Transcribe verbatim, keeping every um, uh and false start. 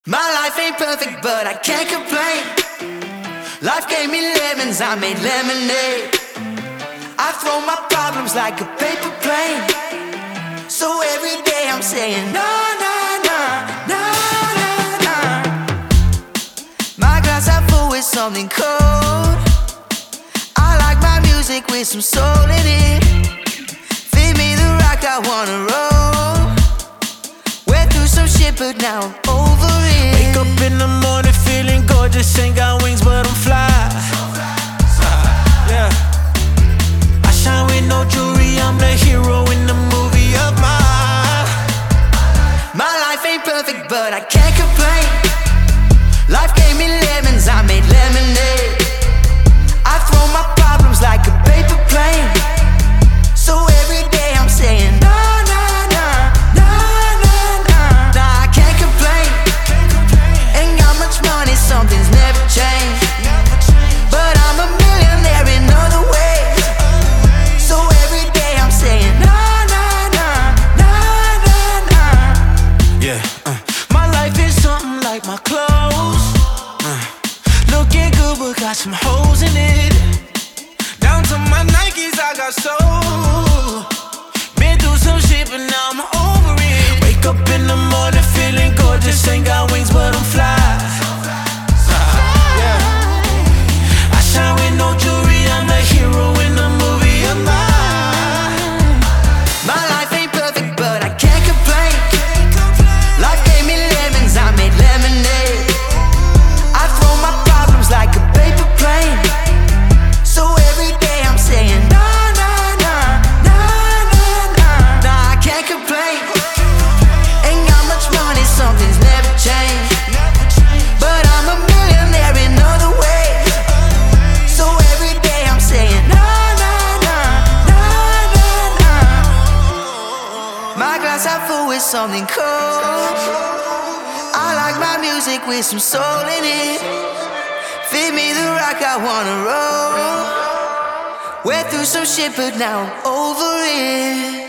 My life ain't perfect, but I can't complain. Life gave me lemons, I made lemonade. I throw my problems like a paper plane. So every day I'm saying no, no, no, no, no, no. My glass half full with something cold. I like my music with some soul in it. Feed me the rock, I wanna roll. Went through some shit, but now I'm over it. Wake up in the morning feeling gorgeous. Ain't got wings, but I'm fly. Yeah. I shine with no jewelry. I'm the hero in the movie of my life. My life ain't perfect, but I can't complain. Life gave me lemons, I made lemonade. I throw my problems like a paper plane. So every day I'm saying no, no, no, no, no, no. Nah, I can't complain. Ain't got much money, something's never changed. But I'm a millionaire in other ways. So every day I'm saying no, no, no, no, no, no. Yeah. Uh. My life is something like my clothes. Uh. Looking good, but got some holes in it. Down to my Nikes, I got soul. Been through some shit, but now I'm over it. Wake up in the morning feeling gorgeous. Ain't got wings, but I'm fly. Yeah. I shine with no jewelry. I'm the hero in the movie of my life. My life ain't perfect, but I can't complain. Life gave me lemons, I made lemonade. I throw my problems like a paper plane. So every day I'm saying no, no, no, no, no, no. Nah, I can't complain. Ain't got much money, something's never changed. But I'm a millionaire in other ways. So every day I'm saying no, no, no, no, no, no. My glass half full with something cold. I like my music with some soul in it. Feed me the rock, I wanna roll. Went through some shit, but now I'm over it.